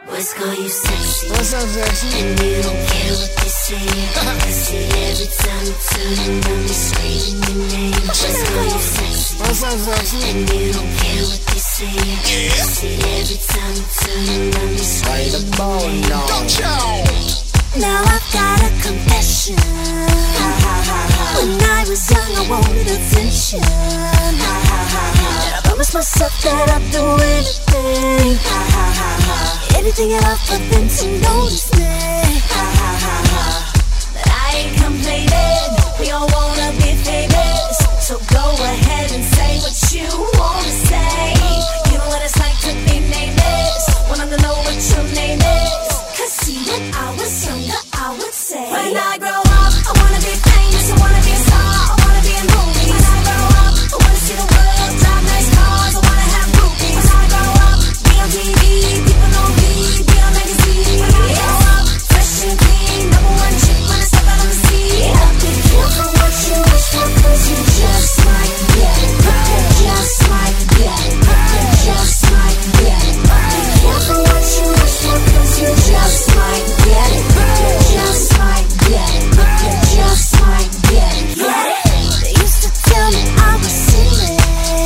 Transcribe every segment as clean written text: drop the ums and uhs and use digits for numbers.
Boys call you sexy. What's up, sexy? And you don't care what they say. I see every time you turn around, you screaming your name. Boys call you sexy. What's up, sexy? And you don't care what they say. I see every time you turn around, you Play the screaming ball your name. now. Now I've got a confession. When I was young, I wanted attention. And I promised myself that I'd do anything, anything at all for them to notice me. But I ain't complaining. We all wanna be famous, so go ahead and say what you wanna say. You know what it's like to be nameless. Wanna know what your name is. Cause see, when I was younger, I would say, when I grow up, I wanna be famous, I wanna be a star, I wanna be in movies. When I grow up, I wanna see the world, drive nice cars, I wanna have groupies. When I grow up, be on TV, people know me, be on magazines. When I grow up, fresh and clean, number one chick when I step out on the scene. Be careful what you wish for, cause you just might get it. Just might get it. Just might get it. Be careful what you wish for, cause you just might get it. Just might get it. Just might get it. They used to tell me I was silly,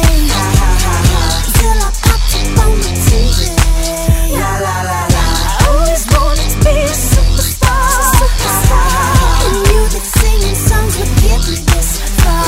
till I popped up on the TV. I always wanted to be a superstar, and music singing songs would get me this far.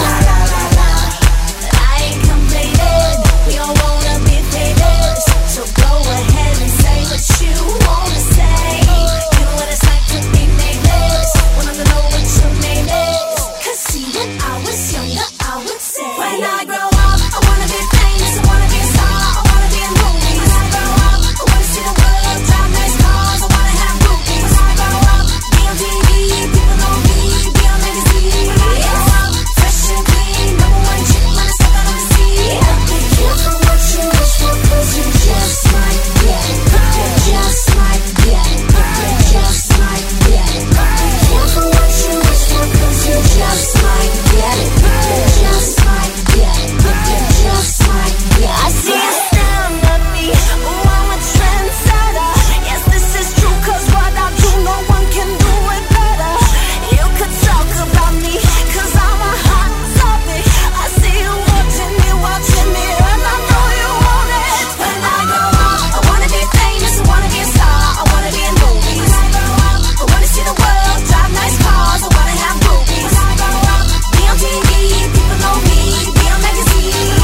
But I ain't complaining. We all wanna be famous, so go ahead and say what you wanna say. You know what it's like to be nameless. Wanna know what your name is. Cause see, when I was younger, I would say, When I grow up, I wanna be famous, I wanna be a star, I wanna be in movies. When I grow up, I wanna see the world, drive nice cars, I wanna have groupies. When I grow up, be on TV, people know me, be on magazines. When I grow up, fresh and clean, number one chick when I step out on the scene. be careful what you wish for, cause you just might get it. Just might get it. Just might get it. Be careful what you wish for, cause you just might get it. Just might get it. Just might get it. I see you staring at me. Ooh, I'm a trendsetter. Yes, this is true, cause what I do, no one can do it better. You could talk about me, cause I'm a hot topic. I see you watching me, and I know you want it. When I grow up, I wanna be famous, I wanna be a star, I wanna be in movies. When I grow up, I wanna see the world, drive nice cars, I wanna have groupies. When I grow up, be on TV, people know me, be on magazines.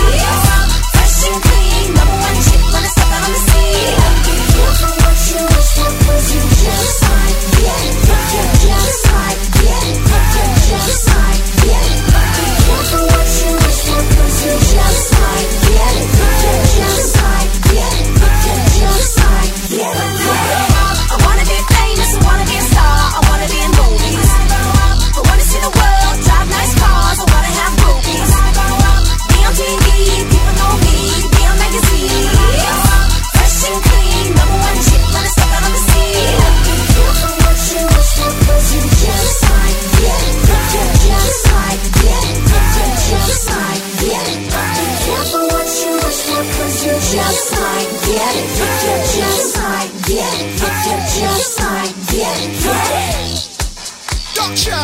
Fresh and clean, number one chick when I step out on the scene. Be careful what you wish for, cause you just might get it. Just might get it. Just might get it. Be careful what you wish for, cause you just might get it. Just might get it. Just might get it. I wanna be famous, I wanna be a star, I wanna be in movies. I wanna see the world, drive nice cars, I wanna have groupies. Be on TV, people know me, be on magazines. Fresh and clean, number one chick when I step out on the scene. Be careful what you wish for, cause you just might get it. Just might get it. Just might get it. Be careful what you wish for, cause you just might get it. Just might get it. Just might get it. Don't you?